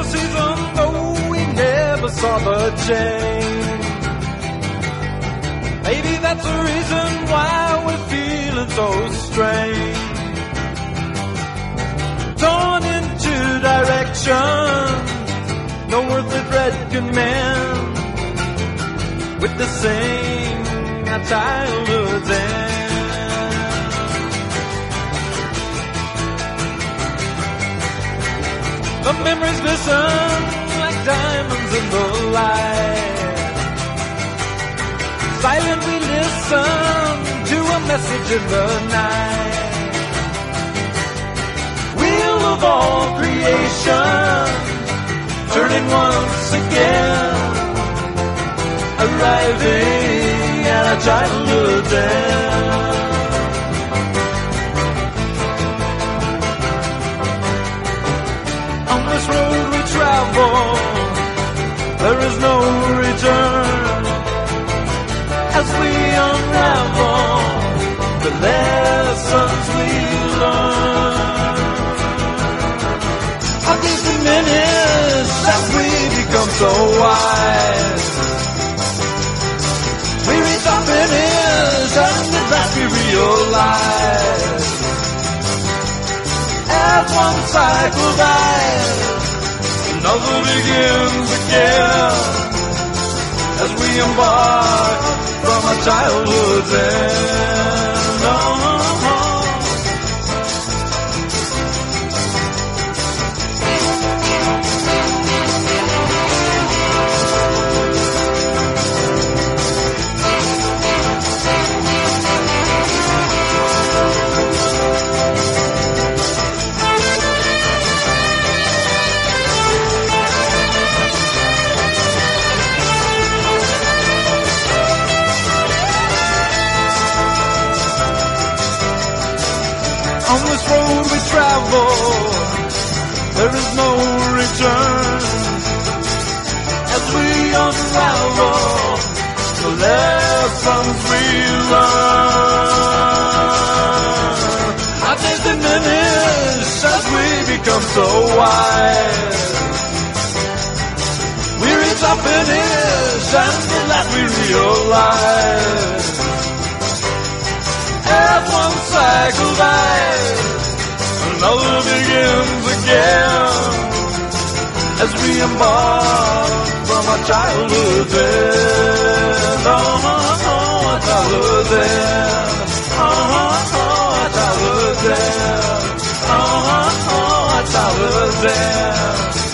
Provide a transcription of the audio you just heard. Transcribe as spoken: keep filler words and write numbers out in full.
season, though we never saw the change. Maybe that's the reason why we're feeling so strange. Torn into direction, no earthly thread can mend, witnessing our childhood's end. The memories glisten like diamonds in the light. Silent we listen to a message in the night. Wheel of all creation, turning once again, arriving at our childhood's end. On this road we travel, there is no return. As we unravel the lessons we learn, our days diminish as we become so wise. We reach our finish and at last we realize, as one cycle dies, another begins again, as we embark from our childhood's end. Oh, on this road we travel, there is no return. As we unravel the lessons we learn, our days diminish as we become so wise. We reach our finish and at last we realize, as one cycle dies, another begins again, as we embark from our childhood's end. Oh, oh, our childhood's end. Oh, oh, our childhood's end. Oh, oh, our childhood's end.